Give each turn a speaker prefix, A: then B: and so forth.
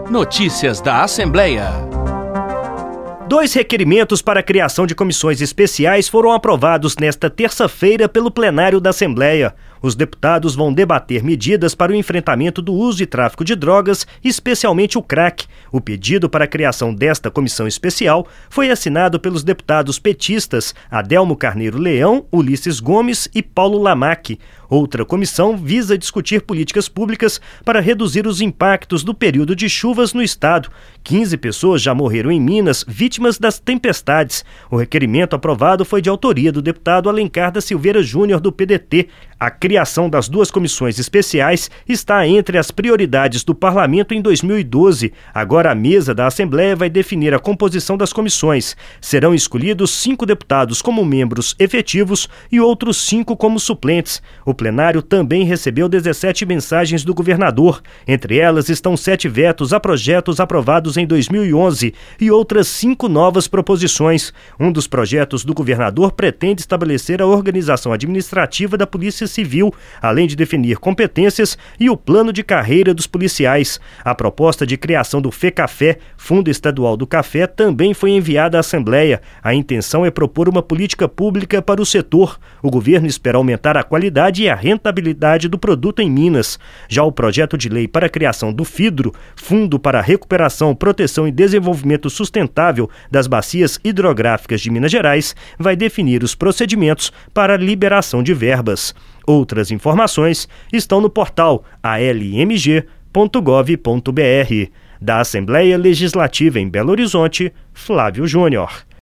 A: Notícias da Assembleia.
B: 2 requerimentos para a criação de comissões especiais foram aprovados nesta terça-feira pelo plenário da Assembleia. Os deputados vão debater medidas para o enfrentamento do uso e tráfico de drogas, especialmente o crack. O pedido para a criação desta comissão especial foi assinado pelos deputados petistas Adelmo Carneiro Leão, Ulisses Gomes e Paulo Lamaque. Outra comissão visa discutir políticas públicas para reduzir os impactos do período de chuvas no estado. 15 pessoas já morreram em Minas, vítimas das tempestades. O requerimento aprovado foi de autoria do deputado Alencar da Silveira Júnior, do PDT. A criação das 2 comissões especiais está entre as prioridades do parlamento em 2012. Agora a mesa da Assembleia vai definir a composição das comissões. Serão escolhidos 5 deputados como membros efetivos e outros 5 como suplentes. O plenário também recebeu 17 mensagens do governador. Entre elas estão 7 vetos a projetos aprovados em 2011 e outras 5 novas proposições. Um dos projetos do governador pretende estabelecer a organização administrativa da Polícia Civil, além de definir competências e o plano de carreira dos policiais. A proposta de criação do FECAFé, Fundo Estadual do Café, também foi enviada à Assembleia. A intenção é propor uma política pública para o setor. O governo espera aumentar a qualidade e a rentabilidade do produto em Minas. Já o projeto de lei para a criação do FIDRO, Fundo para a Recuperação, Proteção e Desenvolvimento Sustentável das Bacias Hidrográficas de Minas Gerais, vai definir os procedimentos para a liberação de verbas. Outras informações estão no portal almg.gov.br. Da Assembleia Legislativa em Belo Horizonte, Flávio Júnior.